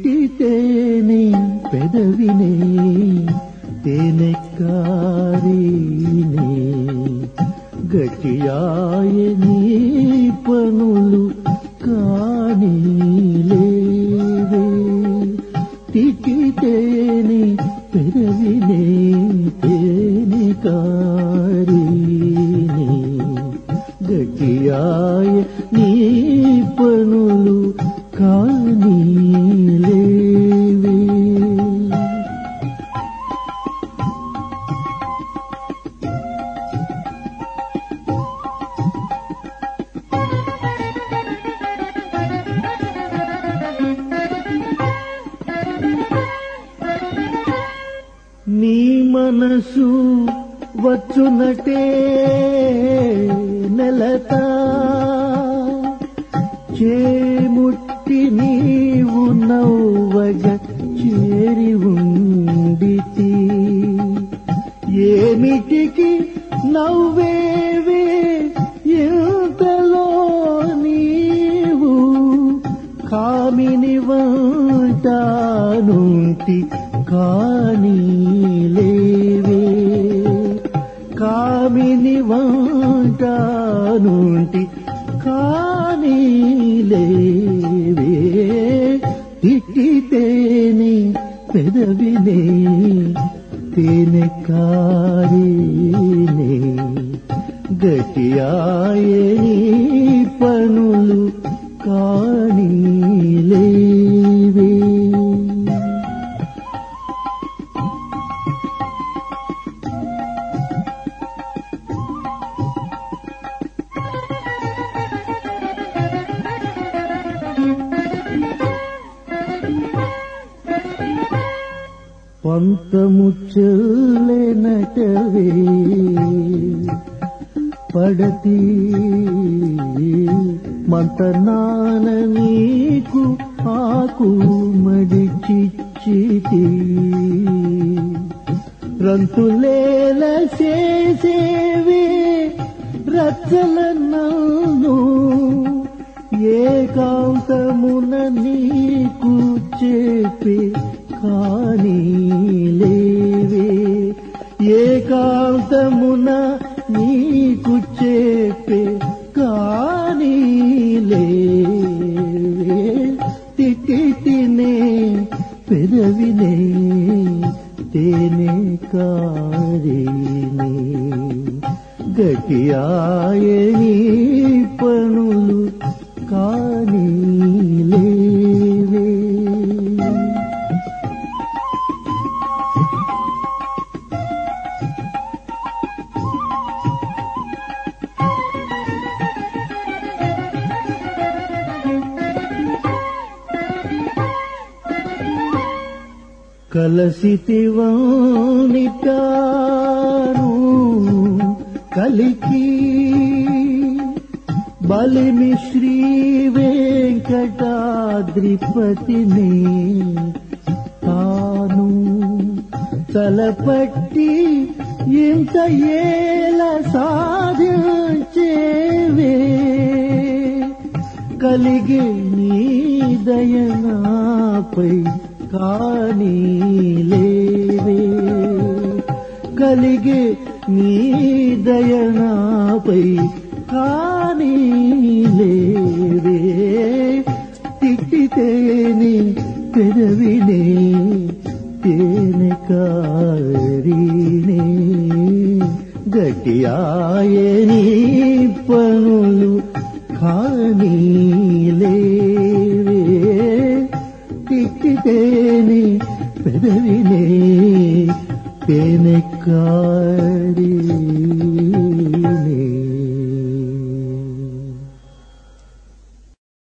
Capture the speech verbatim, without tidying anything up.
తిట్టితేనే పెదవినే తేనెకారినే గట్టియాయ నీ పనులు కాని లేవే తిట్టితేనే పెదవినే తేనెకారినే గట్టియాయ నీ పనులు కాని లేవే నీ మనసు వచ్చునటే నెలత చేముట్టి నీవు నవ్వగ చేరి ఉండితి ఏమిటికి నవ్వేవే ఇంతలో నీవు కామిని వంటానుంటి కాని లేవే కామిని వంటానుంటి కాని లేవే తిట్టితేనే పెదవినే తేనెకారినే గట్టియాయే నీ పనులు కాని లేవే పంతము చెల్లెనటవే పడతి మంతనాన నీకు ఆకు మడిచిచ్చితి రంతులేల చేసేవే రచ్చలన్నాను ఏకాంతమున నీకు చెప్పే కాని లేవే ఏకాంతమున నీకు చెప్పే కాని లేవే తిట్టితినే పెదవినే తేనెకారినే గట్టియాయే నీ పనులు కాని లేవే కలసితివానిటాను కలికి బలిమి శ్రీ వెంకటాద్రిపతిని తాను తలపట్టి ఇంత ఏల సాధించేవే కలిగే నీ దయనాపై కాని లేవే కలిగే నీ దయనాపై కాని లేవే తిట్టితేనే పెదవినే తేనెకారినే గట్టియాయే నీ పనులు కాని లేవే తిట్టితేనే పెదవినే తేనెకా